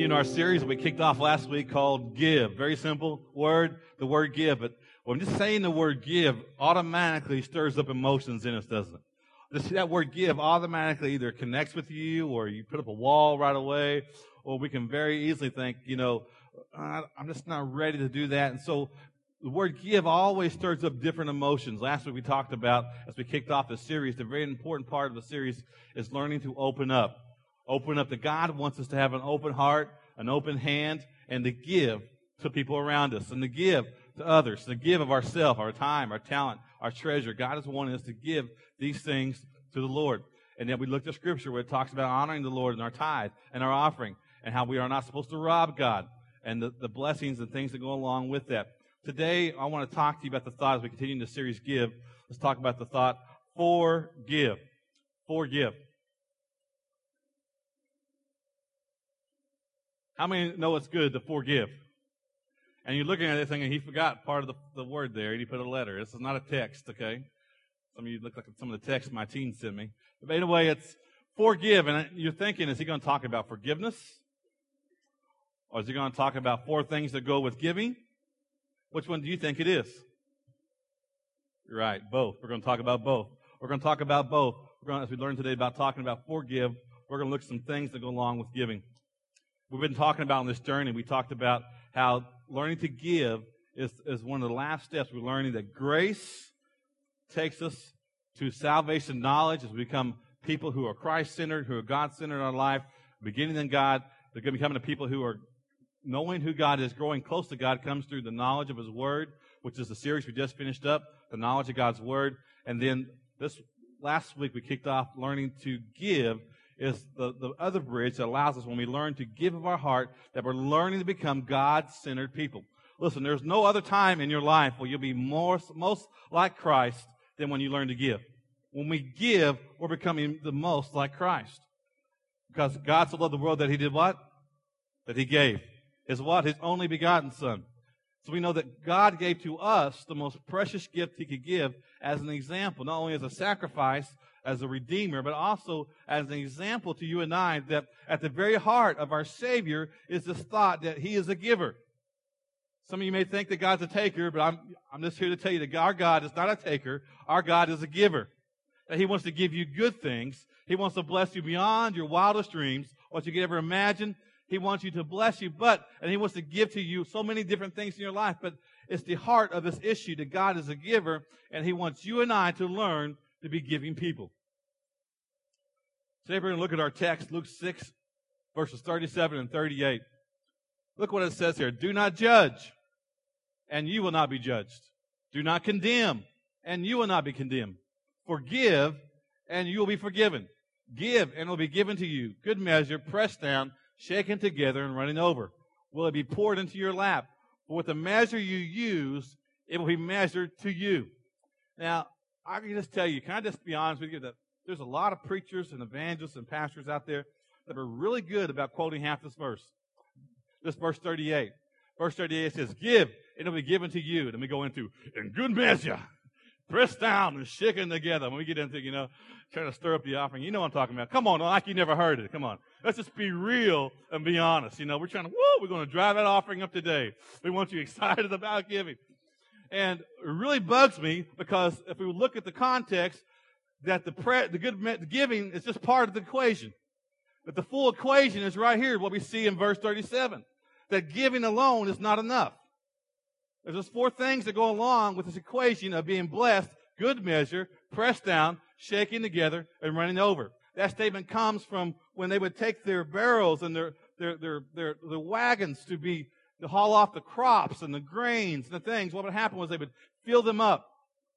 continuing our series that we kicked off last week called Give. Very simple word, the word give. But when just saying the word give automatically stirs up emotions in us, doesn't it? Just that word give automatically either connects with you or you put up a wall right away, or we can very easily think, I'm just not ready to do that. And so the word give always stirs up different emotions. Last week we talked about, as we kicked off the series, the very important part of the series is learning to open up. Open up. That God wants us to have an open heart, an open hand, and to give to people around us, and to give to others, to give of ourselves, our time, our talent, our treasure. God is wanting us to give these things to the Lord. And then we looked at Scripture where it talks about honoring the Lord in our tithe and our offering, and how we are not supposed to rob God, and the blessings and things that go along with that. Today, I want to talk to you about the thought as we continue the series Give. Let's talk about the thought forgive. Forgive. How many know it's good to forgive? And you're looking at it thinking, he forgot part of the word there, and he put a letter. This is not a text, okay? Some of you look like some of the texts my teens sent me. But anyway, it's forgive. And you're thinking, is he going to talk about forgiveness? Or is he going to talk about 4 things that go with giving? Which one do you think it is? You're right, both. We're going to talk about both. We're going to talk about both. As we learned today about talking about forgive, we're going to look at some things that go along with giving. We've been talking about on this journey, we talked about how learning to give is one of the last steps. We're learning that grace takes us to salvation knowledge as we become people who are Christ-centered, who are God-centered in our life, beginning in God. They're becoming the people who are knowing who God is, growing close to God comes through the knowledge of His Word, which is the series we just finished up, the knowledge of God's Word. And then this last week we kicked off learning to give is the other bridge that allows us, when we learn to give of our heart, that we're learning to become God-centered people. Listen, there's no other time in your life where you'll be most like Christ than when you learn to give. When we give, we're becoming the most like Christ. Because God so loved the world that He did what? That He gave. His what? His only begotten Son. So we know that God gave to us the most precious gift He could give as an example, not only as a sacrifice, as a redeemer, but also as an example to you and I that at the very heart of our Savior is this thought that He is a giver. Some of you may think that God's a taker, but I'm just here to tell you that our God is not a taker. Our God is a giver. That He wants to give you good things. He wants to bless you beyond your wildest dreams, what you could ever imagine. He wants you to bless you, and He wants to give to you so many different things in your life, but it's the heart of this issue that God is a giver, and He wants you and I to learn to be giving people. Today we're going to look at our text, Luke 6, verses 37 and 38. Look what it says here. Do not judge, and you will not be judged. Do not condemn, and you will not be condemned. Forgive, and you will be forgiven. Give, and it will be given to you. Good measure, pressed down, shaken together, and running over. Will it be poured into your lap? For with the measure you use, it will be measured to you. Now, I can just tell you, can I just be honest with you, that there's a lot of preachers and evangelists and pastors out there that are really good about quoting half this verse. This verse 38. Verse 38 says, give, and it will be given to you. Then we go into, in good measure, pressed down and shaken together. When we get into, trying to stir up the offering, you know what I'm talking about. Come on, like you never heard it. Come on. Let's just be real and be honest. We're trying to, we're going to drive that offering up today. We want you excited about giving. And it really bugs me because if we look at the context, that the giving is just part of the equation. But the full equation is right here, what we see in verse 37. That giving alone is not enough. There's just 4 things that go along with this equation of being blessed, good measure, pressed down, shaking together, and running over. That statement comes from when they would take their barrels and their wagons to haul off the crops and the grains and the things. What would happen was they would fill them up.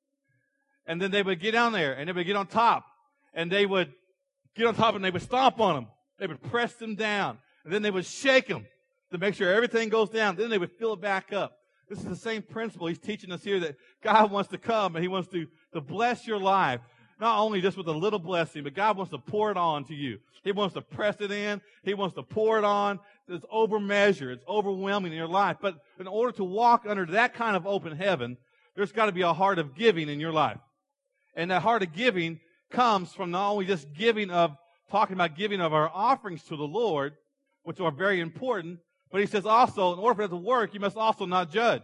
And then they would get down there, and they would get on top. And they would get on top, and they would stomp on them. They would press them down. And then they would shake them to make sure everything goes down. Then they would fill it back up. This is the same principle He's teaching us here, that God wants to come, and He wants to bless your life. Not only just with a little blessing, but God wants to pour it on to you. He wants to press it in. He wants to pour it on. It's over measure. It's overwhelming in your life. But in order to walk under that kind of open heaven, there's got to be a heart of giving in your life. And that heart of giving comes from not only just talking about giving of our offerings to the Lord, which are very important. But he says also, in order for that to work, you must also not judge.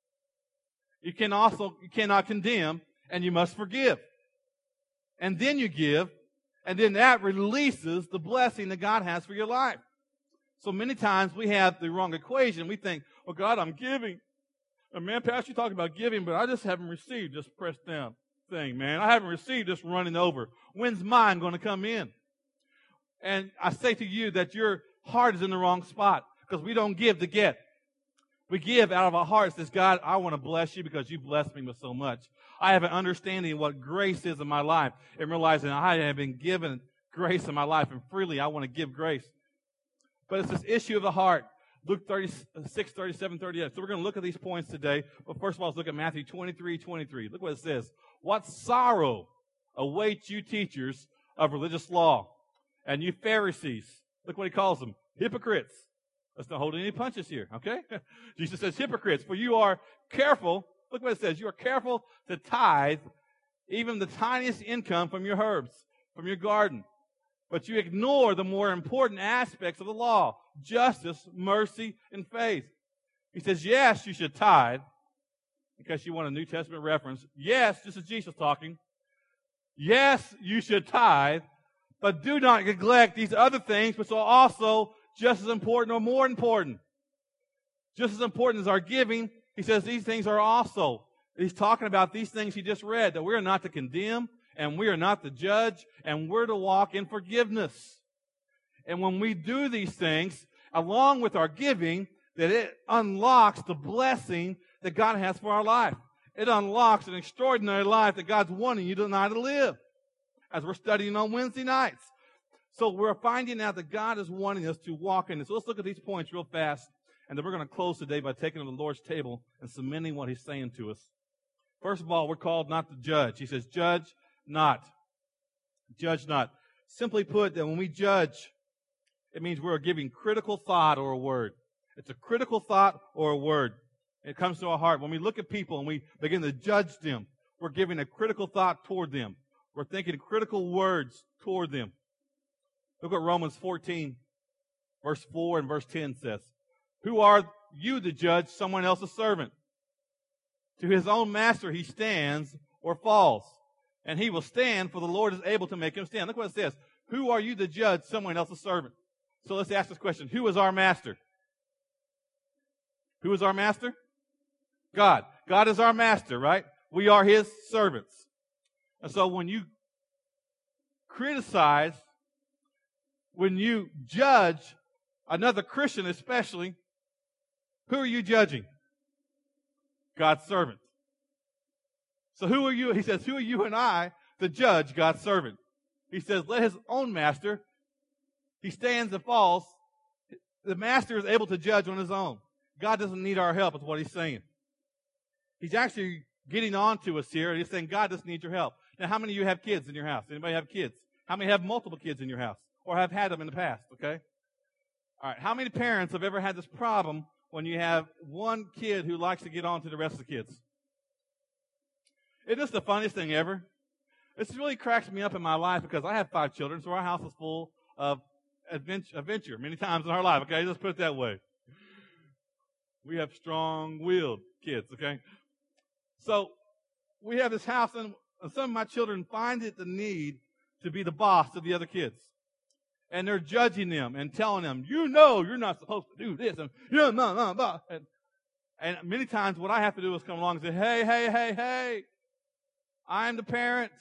You cannot condemn, and you must forgive. And then you give, and then that releases the blessing that God has for your life. So many times we have the wrong equation. We think, well, God, I'm giving. And man, Pastor, you talk about giving, but I just haven't received this pressed down thing, man. I haven't received this running over. When's mine going to come in? And I say to you that your heart is in the wrong spot, because we don't give to get. We give out of our hearts. Says, God, I want to bless you because you blessed me with so much. I have an understanding of what grace is in my life, and realizing I have been given grace in my life, and freely I want to give grace. But it's this issue of the heart. Luke 36, 37, 38. So we're going to look at these points today. But first of all, let's look at Matthew 23, 23. Look what it says. What sorrow awaits you teachers of religious law, and you Pharisees. Look what he calls them. Hypocrites. Let's not hold any punches here, okay? Jesus says hypocrites, for you are careful. Look what it says. You are careful to tithe even the tiniest income from your herbs, from your garden. But you ignore the more important aspects of the law: justice, mercy, and faith. He says, yes, you should tithe, in case you want a New Testament reference. Yes, this is Jesus talking. Yes, you should tithe, but do not neglect these other things, which are also just as important or more important. Just as important as our giving, he says these things are also. He's talking about these things he just read, that we are not to condemn, and we are not to judge, and we're to walk in forgiveness. And when we do these things, along with our giving, that it unlocks the blessing that God has for our life. It unlocks an extraordinary life that God's wanting you and I to live, as we're studying on Wednesday nights. So we're finding out that God is wanting us to walk in this. So let's look at these points real fast, and then we're going to close today by taking to the Lord's table and submitting what he's saying to us. First of all, we're called not to judge. He says, judge not. Judge not. Simply put, that when we judge, it means we're giving critical thought or a word. It's a critical thought or a word. It comes to our heart. When we look at people and we begin to judge them, we're giving a critical thought toward them. We're thinking critical words toward them. Look what Romans 14, verse 4 and verse 10 says. Who are you to judge someone else's servant? To his own master he stands or falls, and he will stand, for the Lord is able to make him stand. Look what it says. Who are you to judge someone else's servant? So let's ask this question. Who is our master? Who is our master? God. God is our master, right? We are his servants. And so when you criticize, when you judge another Christian especially, who are you judging? God's servant. So who are you? He says, who are you and I to judge God's servant? He says, let his own master, he stands and falls. The master is able to judge on his own. God doesn't need our help, is what he's saying. He's actually getting on to us here, and he's saying, God doesn't need your help. Now, how many of you have kids in your house? Anybody have kids? How many have multiple kids in your house? Or have had them in the past, okay? All right, how many parents have ever had this problem when you have one kid who likes to get on to the rest of the kids? Isn't this the funniest thing ever? This really cracks me up in my life because I have 5 children, so our house is full of adventure many times in our life, okay? Let's put it that way. We have strong-willed kids, okay? So we have this house, and some of my children find it the need to be the boss of the other kids. And they're judging them and telling them, you know you're not supposed to do this. And, and many times what I have to do is come along and say, hey, I'm the parent.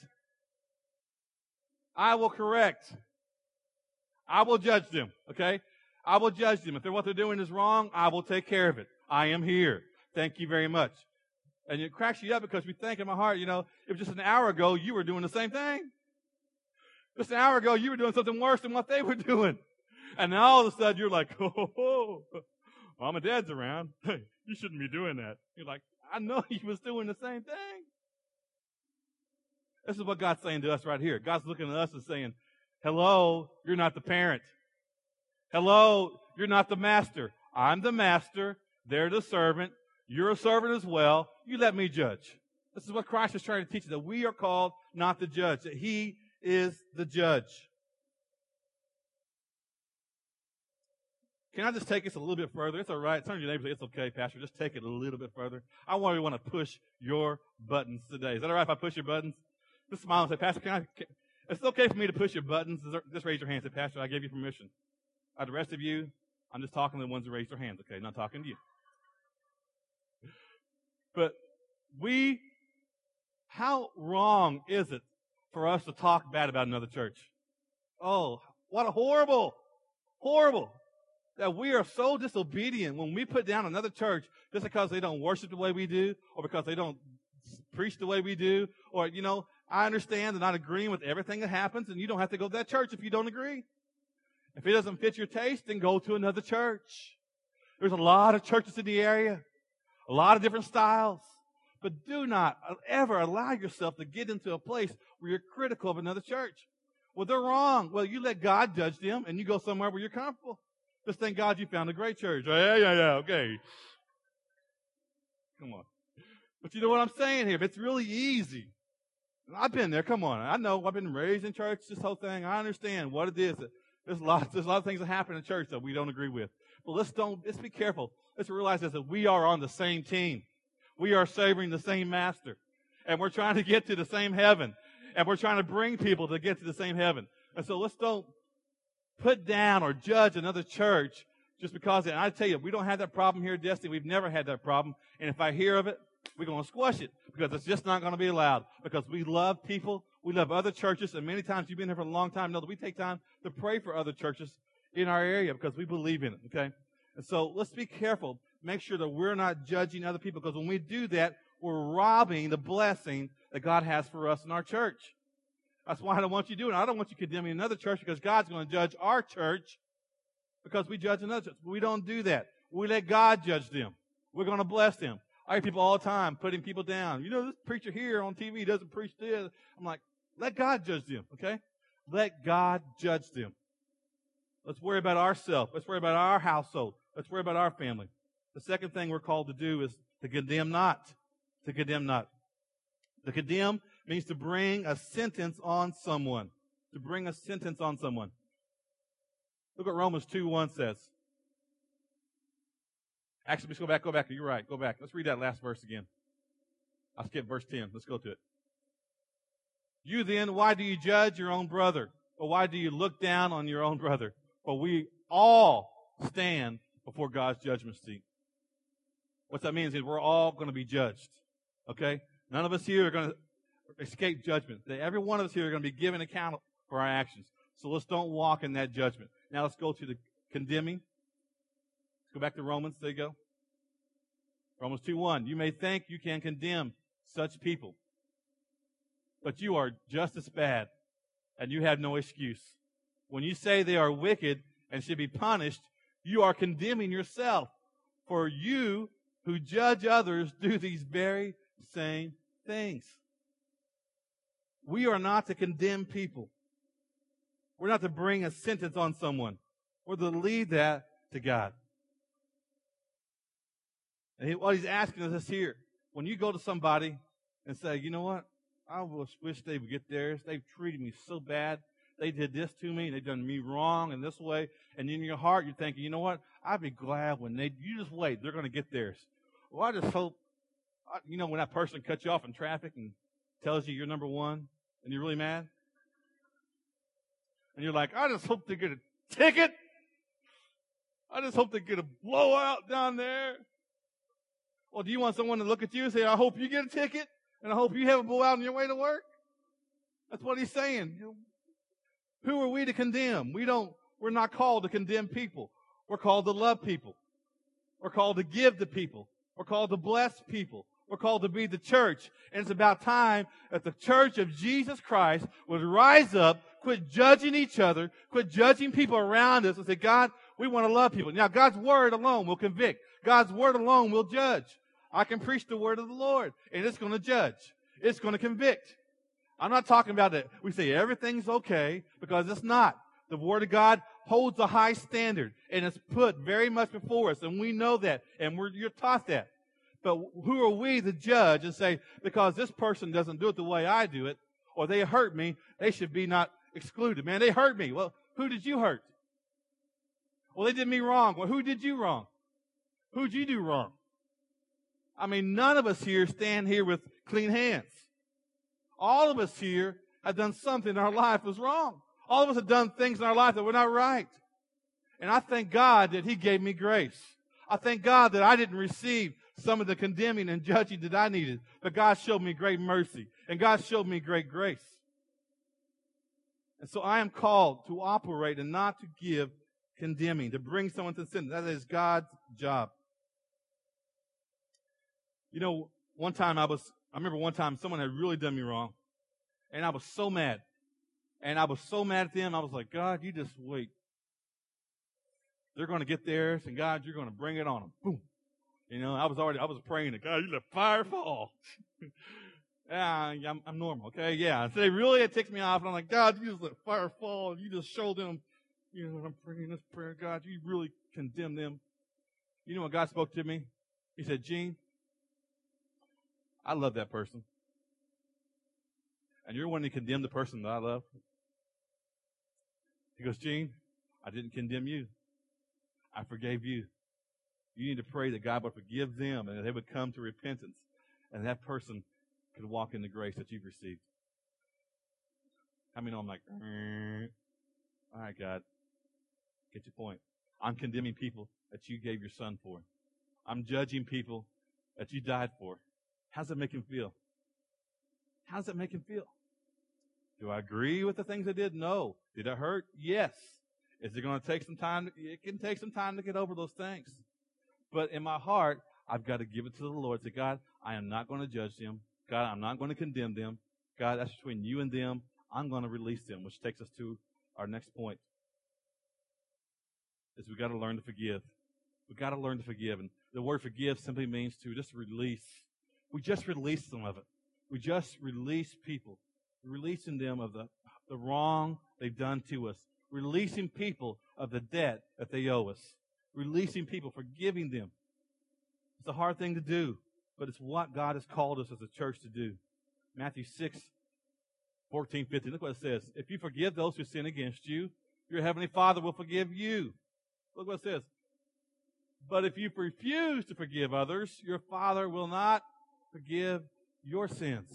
I will correct. I will judge them, okay? I will judge them. If what they're doing is wrong, I will take care of it. I am here. Thank you very much. And it cracks you up because we think in my heart, if just an hour ago you were doing the same thing. Just an hour ago, you were doing something worse than what they were doing. And now all of a sudden, you're like, Mom and Dad's around. You shouldn't be doing that. You're like, I know he was doing the same thing. This is what God's saying to us right here. God's looking at us and saying, hello, you're not the parent. Hello, you're not the master. I'm the master. They're the servant. You're a servant as well. You let me judge. This is what Christ is trying to teach us, that we are called not to judge, that he is the judge. Can I just take this a little bit further? It's all right. Turn to your neighbor and say, it's okay, Pastor. Just take it a little bit further. I want to push your buttons today. Is that all right if I push your buttons? Just smile and say, Pastor, it's okay for me to push your buttons. Just raise your hand and say, Pastor, I gave you permission. The rest of you, I'm just talking to the ones who raised their hands, okay? Not talking to you. But how wrong is it for us to talk bad about another church? Oh, what a horrible that we are so disobedient when we put down another church just because they don't worship the way we do, or because they don't preach the way we do, or, I understand they're not agreeing with everything that happens, and you don't have to go to that church if you don't agree. If it doesn't fit your taste, then go to another church. There's a lot of churches in the area, a lot of different styles, but do not ever allow yourself to get into a place where you're critical of another church. Well, they're wrong. Well, you let God judge them, and you go somewhere where you're comfortable. Just thank God you found a great church. Yeah, okay. Come on. But you know what I'm saying here? It's really easy. I've been there. Come on. I know. I've been raised in church, this whole thing. I understand what it is. There's a lot of things that happen in church that we don't agree with. But let's be careful. Let's realize this, that we are on the same team. We are savoring the same master. And we're trying to get to the same heaven. And we're trying to bring people to get to the same heaven. And so let's don't put down or judge another church just because, and I tell you, we don't have that problem here at Destiny. We've never had that problem. And if I hear of it, we're going to squash it because it's just not going to be allowed. Because we love people. We love other churches. And many times, you've been here for a long time, know that we take time to pray for other churches in our area because we believe in it, okay? And so let's be careful. Make sure that we're not judging other people, because when we do that, we're robbing the blessing that God has for us in our church. That's why I don't want you doing it. I don't want you condemning another church, because God's going to judge our church because we judge another church. We don't do that. We let God judge them. We're going to bless them. I hear people all the time putting people down. This preacher here on TV doesn't preach this. I'm like, let God judge them, okay? Let God judge them. Let's worry about ourselves. Let's worry about our household. Let's worry about our family. The second thing we're called to do is to condemn not. To condemn not. To condemn means to bring a sentence on someone. To bring a sentence on someone. Look what Romans 2:1 says. Actually, let's go back. You're right. Go back. Let's read that last verse again. I'll skip verse 10. Let's go to it. You then, why do you judge your own brother? Or why do you look down on your own brother? For we all stand before God's judgment seat. What that means is we're all going to be judged. Okay? None of us here are going to escape judgment. Every one of us here are going to be given account for our actions. So let's don't walk in that judgment. Now let's go to the condemning. Let's go back to Romans. There you go. Romans 2:1. You may think you can condemn such people, but you are just as bad, and you have no excuse. When you say they are wicked and should be punished, you are condemning yourself. For you who judge others do these very same things. We are not to condemn people. We're not to bring a sentence on someone. We're to leave that to God. And what he's asking us is here. When you go to somebody and say, you know what? I wish they would get theirs. They've treated me so bad. They did this to me. They've done me wrong in this way. And in your heart, you're thinking, you know what? I'd be glad when you just wait. They're going to get theirs. Well, I just hope, when that person cuts you off in traffic and tells you you're number one and you're really mad. And you're like, I just hope they get a ticket. I just hope they get a blowout down there. Well, do you want someone to look at you and say, I hope you get a ticket, and I hope you have a blowout on your way to work? That's what he's saying. Who are we to condemn? We're not called to condemn people. We're called to love people. We're called to give to people. We're called to bless people. We're called to be the church. And it's about time that the church of Jesus Christ would rise up, quit judging each other, quit judging people around us, and say, God, we want to love people. Now, God's word alone will convict. God's word alone will judge. I can preach the word of the Lord, and it's going to judge. It's going to convict. I'm not talking about that. We say everything's okay, because it's not. The word of God holds a high standard, and it's put very much before us, and we know that, and you're taught that. But who are we to judge and say, because this person doesn't do it the way I do it, or they hurt me, they should be not excluded? Man, they hurt me. Well, who did you hurt? Well, they did me wrong. Well, who did you wrong? Who'd you do wrong? I mean, none of us here stand here with clean hands. All of us here have done something in our life that was wrong. All of us have done things in our life that were not right. And I thank God that He gave me grace. I thank God that I didn't receive some of the condemning and judging that I needed. But God showed me great mercy. And God showed me great grace. And so I am called to operate and not to give condemning, to bring someone to sin. That is God's job. You know, I remember one time someone had really done me wrong. And I was so mad. And I was so mad at them. I was like, God, you just wait. They're going to get theirs, and God, you're going to bring it on them. Boom. You know, I was praying to God, you let fire fall. Yeah, I'm normal, okay? Yeah. So they really had ticked me off, and I'm like, God, you just let fire fall, and you just show them, you know, I'm praying this prayer, God, you really condemn them. You know when God spoke to me? He said, Gene, I love that person. And you're wanting to condemn the person that I love? He goes, Gene, I didn't condemn you. I forgave you. You need to pray that God would forgive them and that they would come to repentance and that person could walk in the grace that you've received. I mean, I'm like, all right, God, get your point. I'm condemning people that you gave your son for. I'm judging people that you died for. How's that make him feel? How's that make him feel? Do I agree with the things I did? No. Did it hurt? Yes. Is it going to take some time? It can take some time to get over those things. But in my heart, I've got to give it to the Lord. Say, God, I am not going to judge them. God, I'm not going to condemn them. God, that's between you and them. I'm going to release them, which takes us to our next point. Is we got to learn to forgive. We got to learn to forgive. And the word forgive simply means to just release. We just release some of it. We just release people. Releasing them of the wrong they've done to us. Releasing people of the debt that they owe us. Releasing people, forgiving them. It's a hard thing to do, but it's what God has called us as a church to do. Matthew 6:14-15. Look what it says. If you forgive those who sin against you, your heavenly Father will forgive you. Look what it says. But if you refuse to forgive others, your Father will not forgive your sins.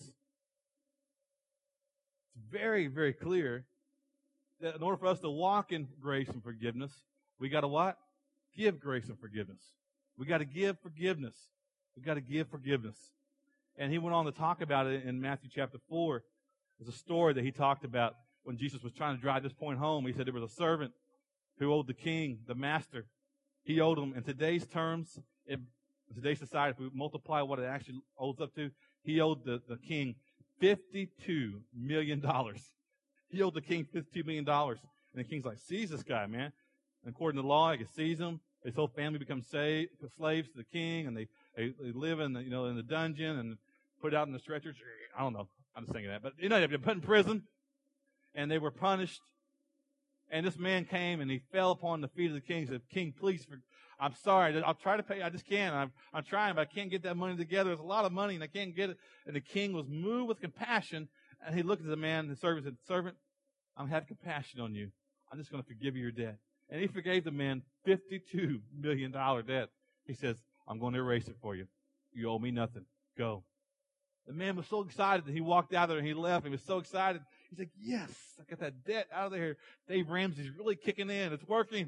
It's very, very clear that in order for us to walk in grace and forgiveness, we got to what? Give grace and forgiveness. We got to give forgiveness. We got to give forgiveness. And he went on to talk about it in Matthew chapter 4. There's a story that he talked about when Jesus was trying to drive this point home. He said there was a servant who owed the king, the master. He owed him, in today's terms, in today's society, if we multiply what it actually owes up to, he owed the king $52 million. He owed the king $52 million. And the king's like, seize this guy, man. And according to the law, he could seize him. His whole family becomes slaves to the king, and they live in the dungeon and put out in the stretchers. I don't know. I'm just thinking that. But, they've been put in prison, and they were punished. And this man came, and he fell upon the feet of the king and said, King, please, I'm sorry. I'll try to pay. I just can't. I'm trying, but I can't get that money together. There's a lot of money, and I can't get it. And the king was moved with compassion, and he looked at the man, the servant, and said, Servant, I'm having compassion on you. I'm just going to forgive you your debt. And he forgave the man $52 million debt. He says, I'm going to erase it for you. You owe me nothing. Go. The man was so excited that he walked out there and he left. He was so excited. He's like, yes, I got that debt out of there. Dave Ramsey's really kicking in. It's working.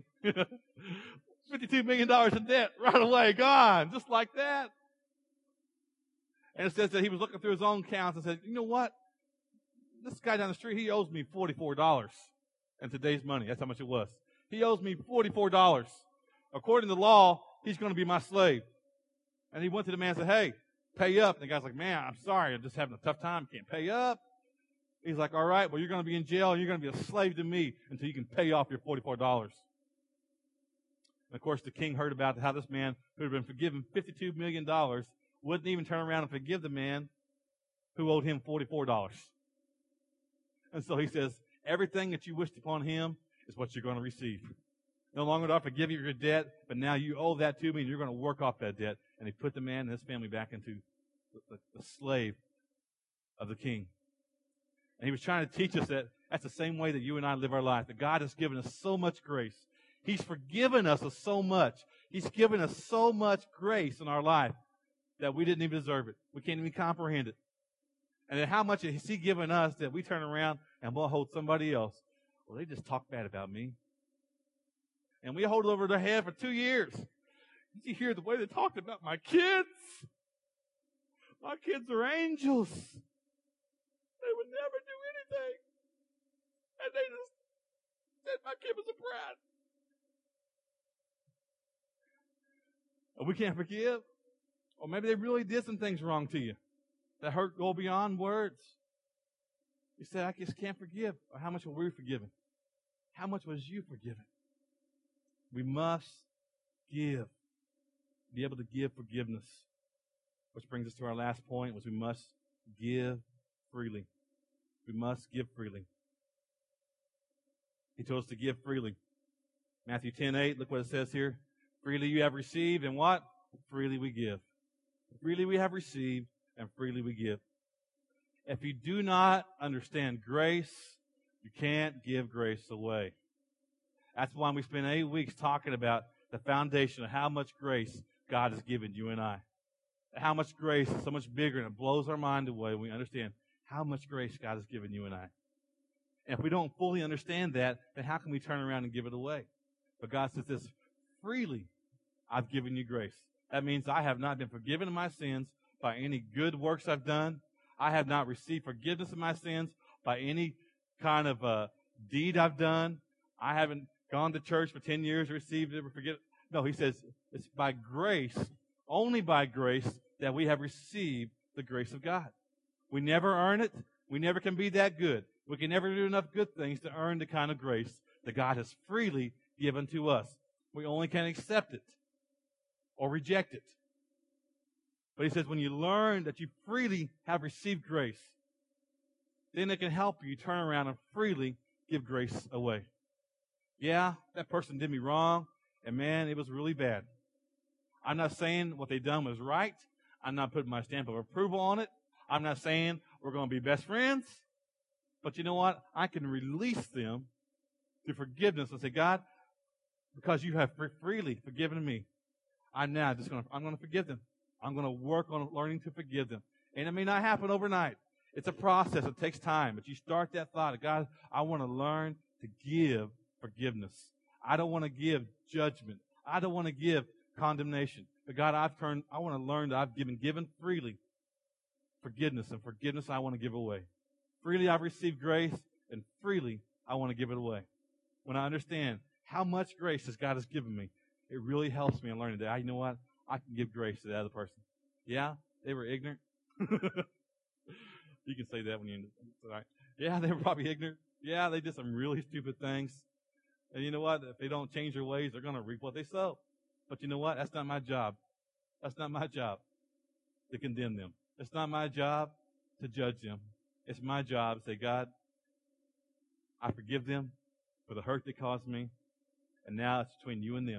$52 million in debt right away. Gone. Just like that. And it says that he was looking through his own accounts and said, you know what? This guy down the street, he owes me $44 in today's money. That's how much it was. He owes me $44. According to the law, he's going to be my slave. And he went to the man and said, hey, pay up. And the guy's like, man, I'm sorry. I'm just having a tough time. Can't pay up. He's like, all right, well, you're going to be in jail and you're going to be a slave to me until you can pay off your $44. And of course, the king heard about how this man who had been forgiven $52 million wouldn't even turn around and forgive the man who owed him $44. And so he says, everything that you wished upon him is what you're going to receive. No longer do I forgive you your debt, but now you owe that to me and you're going to work off that debt. And he put the man and his family back into the slave of the king. And he was trying to teach us that that's the same way that you and I live our life. That God has given us so much grace. He's forgiven us of so much. He's given us so much grace in our life that we didn't even deserve it. We can't even comprehend it. And then how much has He given us that we turn around and we'll hold somebody else? Well, they just talk bad about me. And we hold it over their head for 2 years. Did you hear the way they talked about my kids? My kids are angels. They would never do anything. And they just said my kid was a brat. And we can't forgive. Or maybe they really did some things wrong to you that hurt go beyond words. You say, I just can't forgive. Or how much were we forgiven? How much was you forgiven? We must give. Be able to give forgiveness. Which brings us to our last point, which we must give freely. We must give freely. He told us to give freely. Matthew 10:8, look what it says here. Freely you have received, and what? Freely we give. Freely we have received, and freely we give. If you do not understand grace, you can't give grace away. That's why we spent 8 weeks talking about the foundation of how much grace God has given you and I. How much grace is so much bigger, and it blows our mind away when we understand how much grace God has given you and I. And if we don't fully understand that, then how can we turn around and give it away? But God says this, freely I've given you grace. That means I have not been forgiven of my sins by any good works I've done. I have not received forgiveness of my sins by any kind of deed I've done. I haven't gone to church for 10 years, received it, or forget it. No, He says it's by grace, only by grace, that we have received the grace of God. We never earn it. We never can be that good. We can never do enough good things to earn the kind of grace that God has freely given to us. We only can accept it or reject it. But He says when you learn that you freely have received grace, then it can help you turn around and freely give grace away. Yeah, that person did me wrong, and man, it was really bad. I'm not saying what they done was right. I'm not putting my stamp of approval on it. I'm not saying we're going to be best friends. But you know what? I can release them to forgiveness and say, God, because you have freely forgiven me, I'm going to forgive them. I'm going to work on learning to forgive them. And it may not happen overnight. It's a process. It takes time. But you start that thought of, God, I want to learn to give forgiveness. I don't want to give judgment. I don't want to give condemnation. But God, I want to learn that I've given freely forgiveness, and forgiveness I want to give away. Freely I've received grace, and freely I want to give it away. When I understand how much grace God has given me, it really helps me in learning that, you know what? I can give grace to the other person. Yeah, they were ignorant. You can say that when you're right. Yeah, they were probably ignorant. Yeah, they did some really stupid things. And you know what? If they don't change their ways, they're going to reap what they sow. But you know what? That's not my job. That's not my job to condemn them. It's not my job to judge them. It's my job to say, God, I forgive them for the hurt they caused me, and now it's between you and them.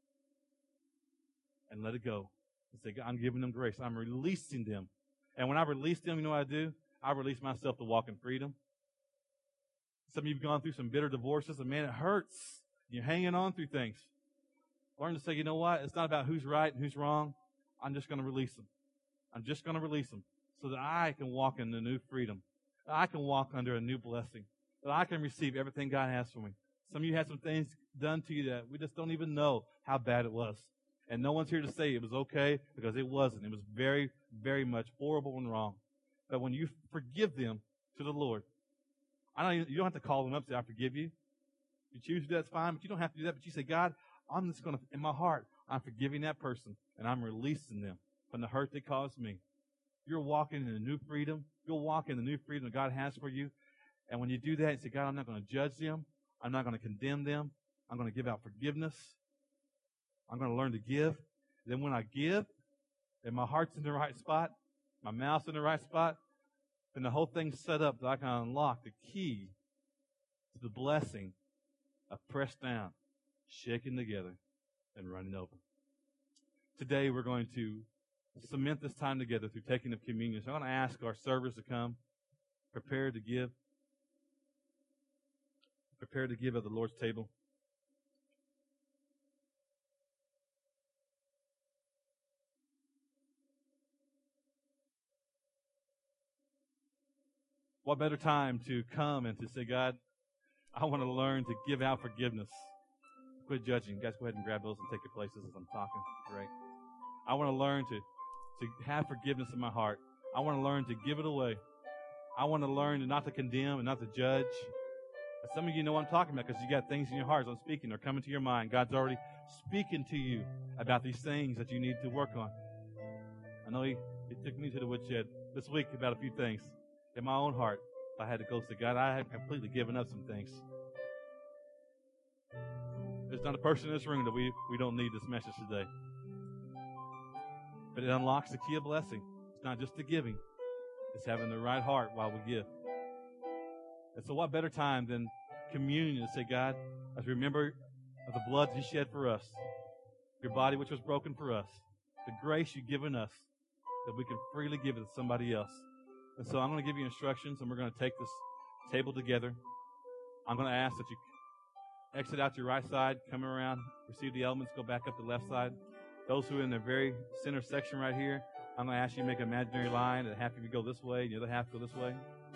And let it go. And say, God, I'm giving them grace. I'm releasing them. And when I release them, you know what I do? I release myself to walk in freedom. Some of you have gone through some bitter divorces, and man, it hurts. You're hanging on through things. Learn to say, you know what? It's not about who's right and who's wrong. I'm just going to release them. I'm just going to release them so that I can walk in the new freedom. That I can walk under a new blessing. That I can receive everything God has for me. Some of you had some things done to you that we just don't even know how bad it was. And no one's here to say it was okay, because it wasn't. It was very, very much horrible and wrong. But when you forgive them to the Lord, you don't have to call them up and say, I forgive you. If you choose to do that, that's fine, but you don't have to do that. But you say, God, I'm just going to, in my heart, I'm forgiving that person, and I'm releasing them from the hurt they caused me. You're walking in a new freedom. You'll walk in the new freedom that God has for you. And when you do that, you say, God, I'm not going to judge them. I'm not going to condemn them. I'm going to give out forgiveness. I'm going to learn to give. Then when I give, and my heart's in the right spot, my mouth's in the right spot, then the whole thing's set up that I can unlock the key to the blessing of pressed down, shaken together, and running over. Today we're going to cement this time together through taking of communion. So I want to ask our servers to come, prepare to give. Prepare to give at the Lord's table. What better time to come and to say, God, I want to learn to give out forgiveness. Quit judging. You guys go ahead and grab those and take your places as I'm talking. Great. I want to learn to have forgiveness in my heart. I want to learn to give it away. I want to learn to not to condemn and not to judge. And some of you know what I'm talking about because you got things in your heart as I'm speaking. They're coming to your mind. God's already speaking to you about these things that you need to work on. I know He took me to the woodshed this week about a few things in my own heart. I had to go say, God, I have completely given up some things. There's not a person in this room that we don't need this message today. But it unlocks the key of blessing. It's not just the giving. It's having the right heart while we give. And so what better time than communion to say, God, as we remember of the blood You shed for us, Your body which was broken for us, the grace You've given us, that we can freely give it to somebody else. And so I'm going to give you instructions, and we're going to take this table together. I'm going to ask that you exit out your right side, come around, receive the elements, go back up the left side. Those who are in the very center section right here, I'm going to ask you to make an imaginary line, and half of you go this way, and the other half go this way.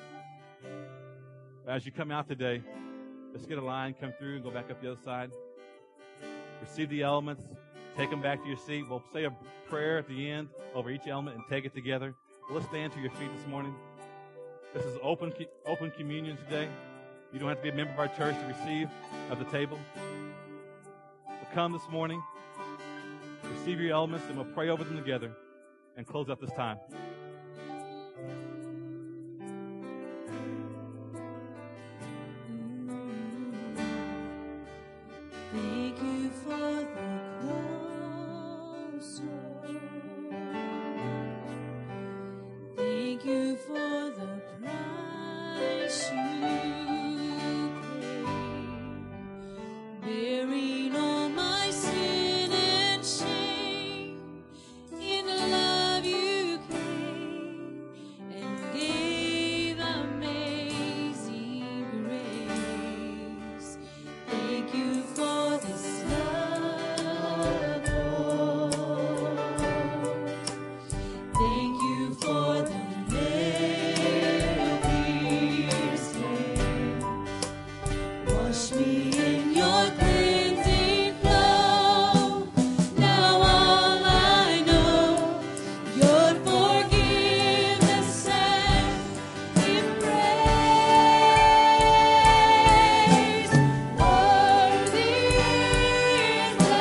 As you come out today, let's get a line, come through, and go back up the other side. Receive the elements, take them back to your seat. We'll say a prayer at the end over each element and take it together. Let's stand to your feet this morning. This is open communion today. You don't have to be a member of our church to receive at the table. But come this morning, receive your elements, and we'll pray over them together and close out this time. Thank You for the cross, Lord. Thank You for the price You paid, bearing all my sin and shame. In love You came and gave amazing grace. Thank You for this love, Lord. Thank You for the wash me in Your cleansing flow. Now all I know, Your forgiveness and embrace. Worthy is the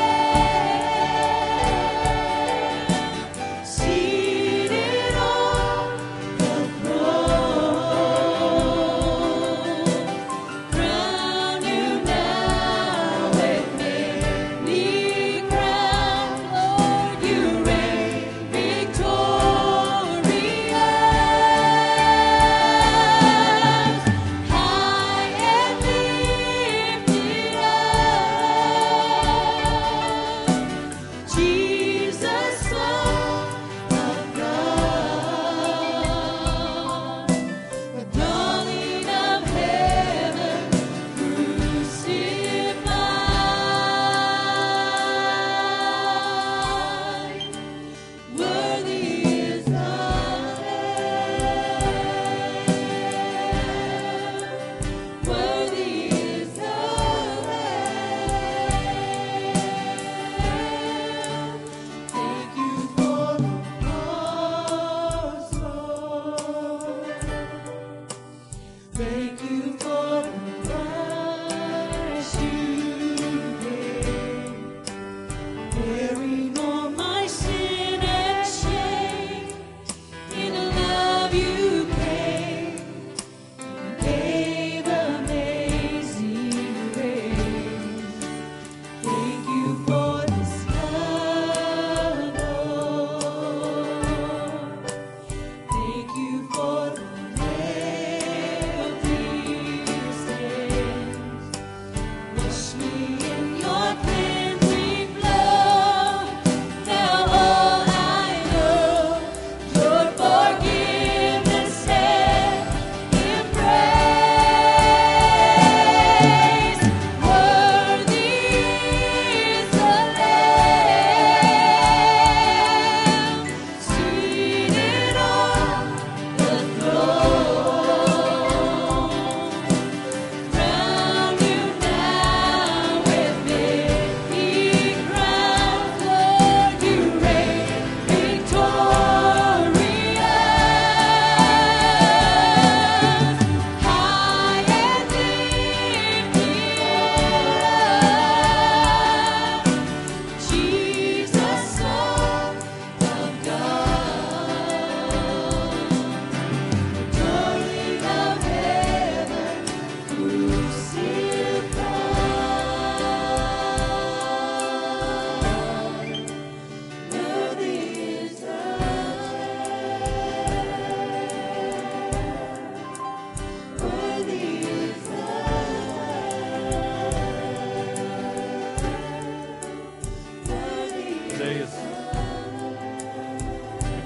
Lamb, seated on the throne. Crown You now with many crowns, Lord. You reign victorious, high and lifted up, Jesus, Son of God, the dawning of heaven crucified. Worthy is the Lamb. Worthy is the Lamb. Thank You for the cross, Lord. Thank You for the price You paid, bearing all my sin and shame. In love You came and gave amazing grace. Thank You for this love, Lord. Thank You for the nail-pierced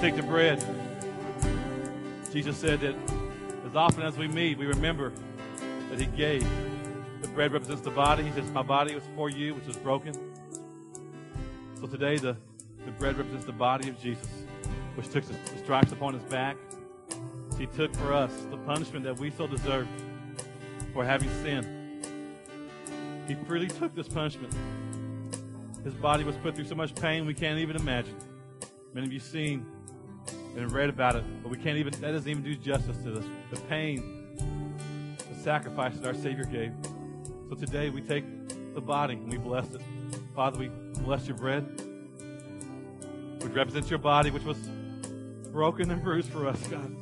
take the bread. Jesus said that as often as we meet, we remember that he gave. The bread represents the body. He says, my body was for you, which was broken. So today, the bread represents the body of Jesus, which took the stripes upon his back. He took for us the punishment that we so deserved for having sinned. He freely took this punishment. His body was put through so much pain we can't even imagine. Many of you seen and read about it, but that doesn't even do justice to this. The pain, the sacrifice that our Savior gave. So today we take the body and we bless it. Father, we bless your bread, which represents your body, which was broken and bruised for us, God.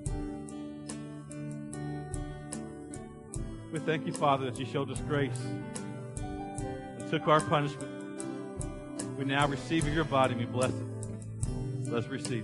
We thank you, Father, that you showed us grace and took our punishment. We now receive of your body and we bless it. Let's receive.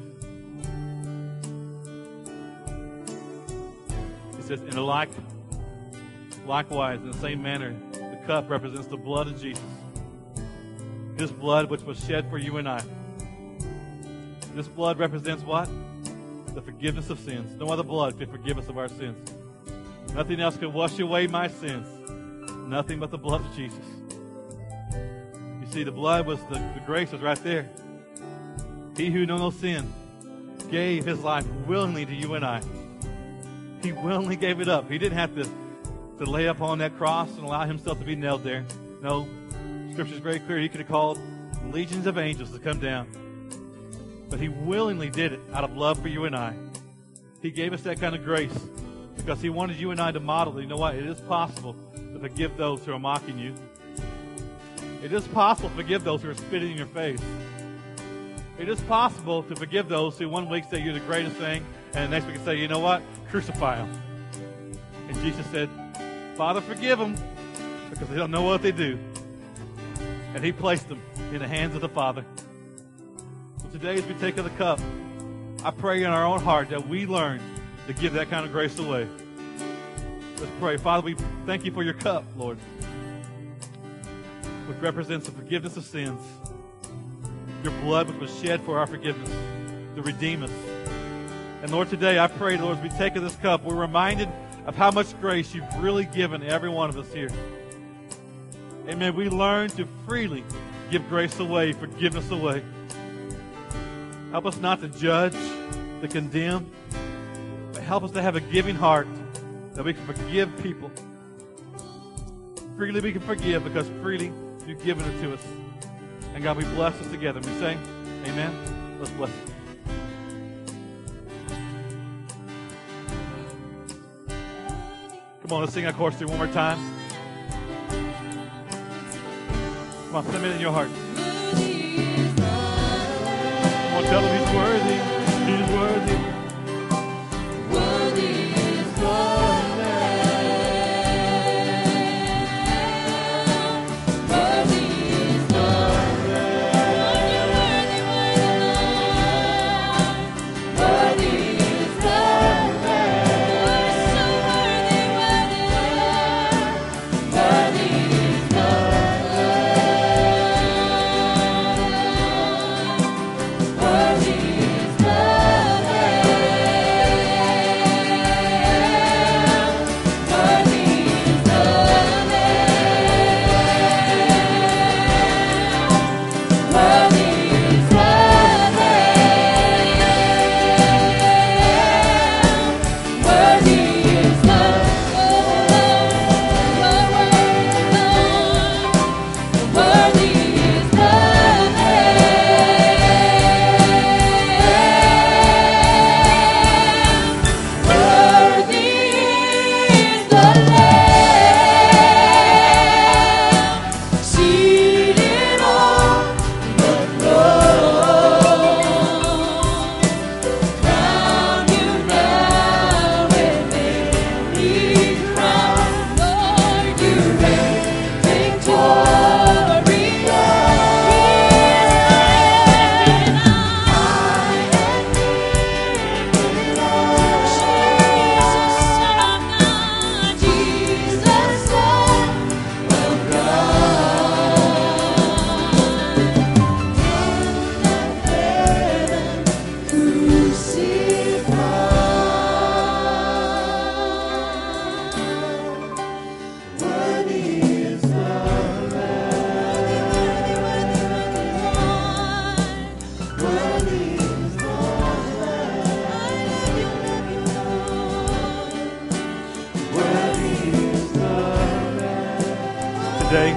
He says, likewise, in the same manner, the cup represents the blood of Jesus. His blood which was shed for you and I. This blood represents what? The forgiveness of sins. No other blood could forgive us of our sins. Nothing else can wash away my sins. Nothing but the blood of Jesus. You see, the blood was the grace was right there. He who knew no sin gave his life willingly to you and I. He willingly gave it up. He didn't have to lay up on that cross and allow himself to be nailed there. No, Scripture is very clear. He could have called legions of angels to come down. But he willingly did it out of love for you and I. He gave us that kind of grace because he wanted you and I to model. You know what? It is possible to forgive those who are mocking you. It is possible to forgive those who are spitting in your face. It is possible to forgive those who one week say you're the greatest thing, and the next week say, you know what? Crucify them. And Jesus said, Father, forgive them because they don't know what they do. And he placed them in the hands of the Father. So today, as we take of the cup, I pray in our own heart that we learn to give that kind of grace away. Let's pray. Father, we thank you for your cup, Lord, which represents the forgiveness of sins. Your blood which was shed for our forgiveness, to redeem us. And Lord, today I pray, Lord, as we take of this cup, we're reminded of how much grace you've really given every one of us here. And may we learn to freely give grace away, forgiveness away. Help us not to judge, to condemn, but help us to have a giving heart that we can forgive people. Freely we can forgive because freely you've given it to us. And God, we bless us together. We say, amen. Let's bless it. Come on, let's sing our chorus through one more time. Come on, sing it in your heart. Come on, tell him he's worthy. He's worthy. Worthy is the Lamb. Worthy is the Lamb. Worthy is the Lamb. So worthy, worthy is the Lamb. Worthy is the Lamb. Today,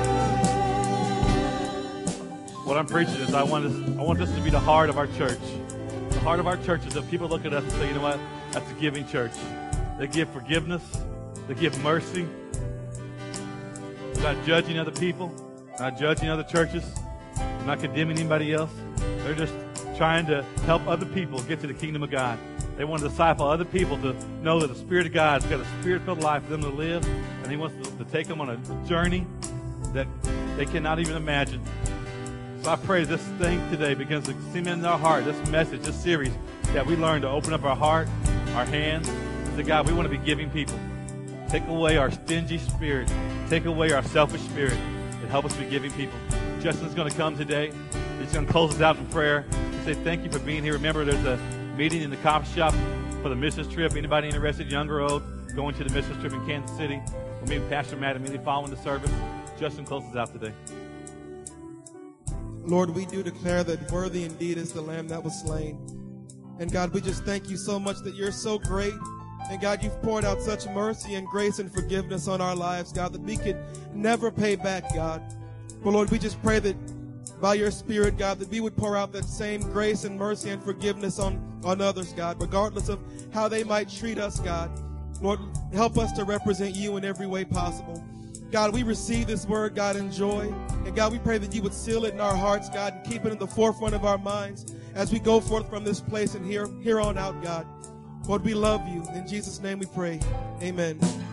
what I'm preaching is I want this to be the heart of our church. The heart of our church is that people look at us and say, you know what? That's a giving church. They give forgiveness. They give mercy. They're not judging other people. Not judging other churches. They're not condemning anybody else. They're just trying to help other people get to the kingdom of God. They want to disciple other people to know that the Spirit of God has got a Spirit-filled life for them to live, and He wants to take them on a journey that they cannot even imagine. So I pray this thing today begins to cement in our heart, this message, this series, that we learn to open up our heart, our hands, and say, God, we want to be giving people. Take away our stingy spirit. Take away our selfish spirit and help us be giving people. Justin's going to come today. He's going to close us out in prayer and say thank you for being here. Remember, there's a meeting in the coffee shop for the missions trip. Anybody interested, young or old, going to the missions trip in Kansas City? We'll meet Pastor Matt immediately following the service. Justin closes out today. Lord, we do declare that worthy indeed is the Lamb that was slain. And God, we just thank you so much that you're so great. And God, you've poured out such mercy and grace and forgiveness on our lives, God, that we could never pay back, God. But Lord, we just pray that by your Spirit, God, that we would pour out that same grace and mercy and forgiveness on others, God, regardless of how they might treat us, God. Lord, help us to represent you in every way possible. God, we receive this word, God, in joy. And God, we pray that you would seal it in our hearts, God, and keep it in the forefront of our minds as we go forth from this place and here on out, God. Lord, we love you. In Jesus' name we pray. Amen.